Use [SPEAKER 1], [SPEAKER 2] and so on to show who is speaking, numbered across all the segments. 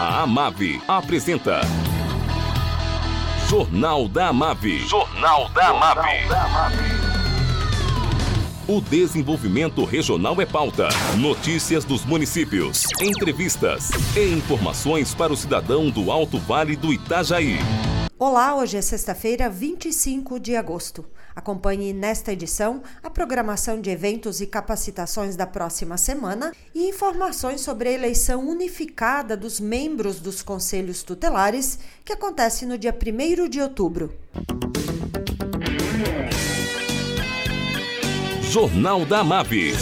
[SPEAKER 1] A AMAV apresenta Jornal da AMAV. Jornal da AMAV. O desenvolvimento regional é pauta. Notícias dos municípios, entrevistas e informações para o cidadão do Alto Vale do Itajaí.
[SPEAKER 2] Olá, hoje é sexta-feira, 25 de agosto. Acompanhe nesta edição a programação de eventos e capacitações da próxima semana e informações sobre a eleição unificada dos membros dos conselhos tutelares, que acontece no dia 1º de outubro.
[SPEAKER 1] Jornal da AMAV.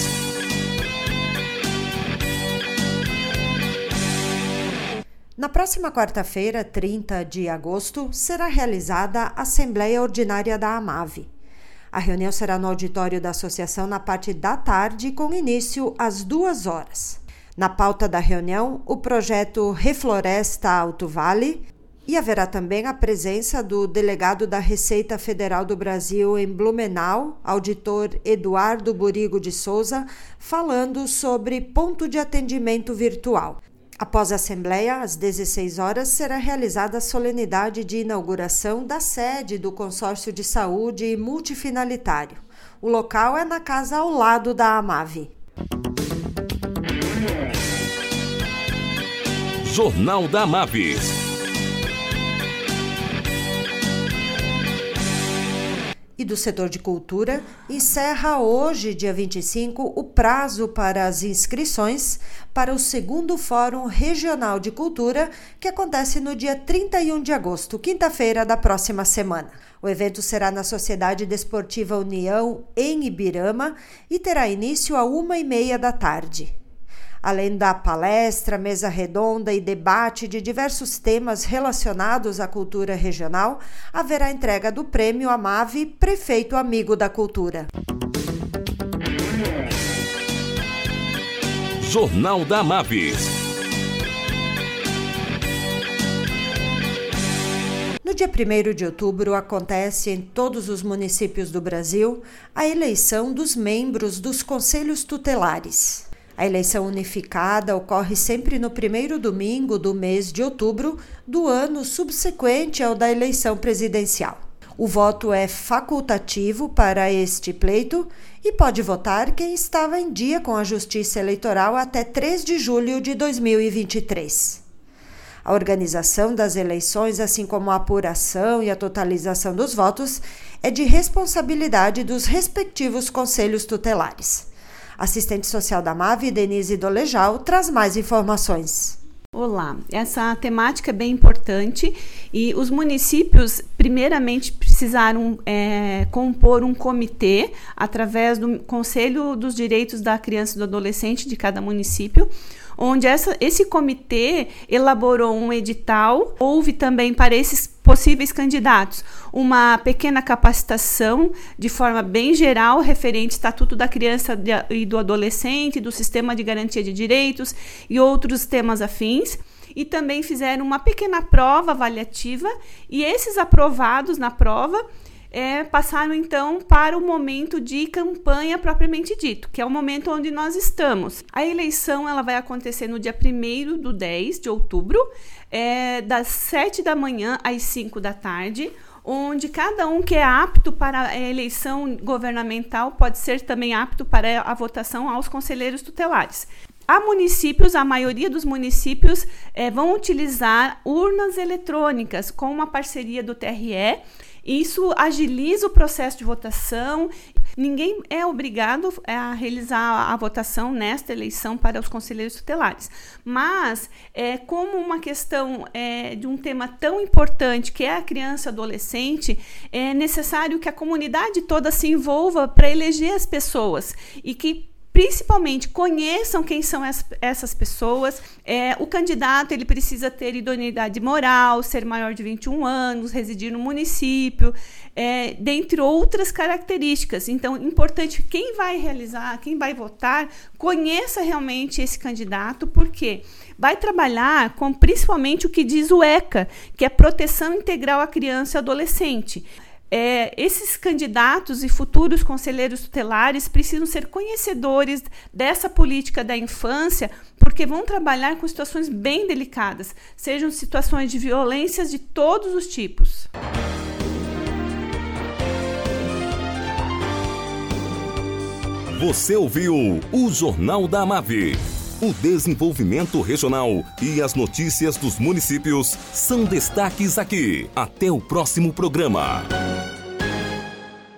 [SPEAKER 2] Na próxima quarta-feira, 30 de agosto, será realizada a Assembleia Ordinária da AMAV. A reunião será no auditório da associação na parte da tarde, com início às 2 horas. Na pauta da reunião, o projeto Refloresta Alto Vale, e haverá também a presença do delegado da Receita Federal do Brasil em Blumenau, auditor Eduardo Burigo de Souza, falando sobre ponto de atendimento virtual. Após a Assembleia, às 16 horas, será realizada a solenidade de inauguração da sede do Consórcio de Saúde Multifinalitário. O local é na casa ao lado da AMAV.
[SPEAKER 1] Jornal da AMAV.
[SPEAKER 2] E do setor de cultura, encerra hoje, dia 25, o prazo para as inscrições para o 2º Fórum Regional de Cultura, que acontece no dia 31 de agosto, quinta-feira da próxima semana. O evento será na Sociedade Desportiva União, em Ibirama, e terá início às 1h30 da tarde. Além da palestra, mesa redonda e debate de diversos temas relacionados à cultura regional, haverá entrega do Prêmio AMAV Prefeito Amigo da Cultura.
[SPEAKER 1] Jornal da AMAV.
[SPEAKER 2] No dia 1º de outubro, acontece em todos os municípios do Brasil a eleição dos membros dos conselhos tutelares. A eleição unificada ocorre sempre no primeiro domingo do mês de outubro do ano subsequente ao da eleição presidencial. O voto é facultativo para este pleito e pode votar quem estava em dia com a Justiça Eleitoral até 3 de julho de 2023. A organização das eleições, assim como a apuração e a totalização dos votos, é de responsabilidade dos respectivos conselhos tutelares. Assistente social da AMAV, Denise Dolejal, traz mais informações.
[SPEAKER 3] Olá, essa temática é bem importante e os municípios primeiramente precisaram compor um comitê através do Conselho dos Direitos da Criança e do Adolescente de cada município, onde esse comitê elaborou um edital. Houve também para esses possíveis candidatos uma pequena capacitação de forma bem geral referente ao Estatuto da Criança e do Adolescente, do Sistema de Garantia de Direitos e outros temas afins. E também fizeram uma pequena prova avaliativa e esses aprovados na prova passaram então para o momento de campanha propriamente dito, que é o momento onde nós estamos. A eleição ela vai acontecer no dia 1º de outubro, das 7 da manhã às 5 da tarde, onde cada um que é apto para a eleição governamental pode ser também apto para a votação aos conselheiros tutelares. Há municípios, a maioria dos municípios vão utilizar urnas eletrônicas com uma parceria do TRE. Isso agiliza o processo de votação. Ninguém é obrigado a realizar a votação nesta eleição para os conselheiros tutelares. Mas, como uma questão de um tema tão importante que é a criança e adolescente, é necessário que a comunidade toda se envolva para eleger as pessoas e que principalmente conheçam quem são essas pessoas. O candidato ele precisa ter idoneidade moral, ser maior de 21 anos, residir no município, dentre outras características. Então, importante que quem vai votar, conheça realmente esse candidato, porque vai trabalhar com principalmente o que diz o ECA, que é Proteção Integral à Criança e Adolescente. esses candidatos e futuros conselheiros tutelares precisam ser conhecedores dessa política da infância, porque vão trabalhar com situações bem delicadas, sejam situações de violências de todos os tipos.
[SPEAKER 1] Você ouviu o Jornal da Amave. O desenvolvimento regional e as notícias dos municípios são destaques aqui. Até o próximo programa.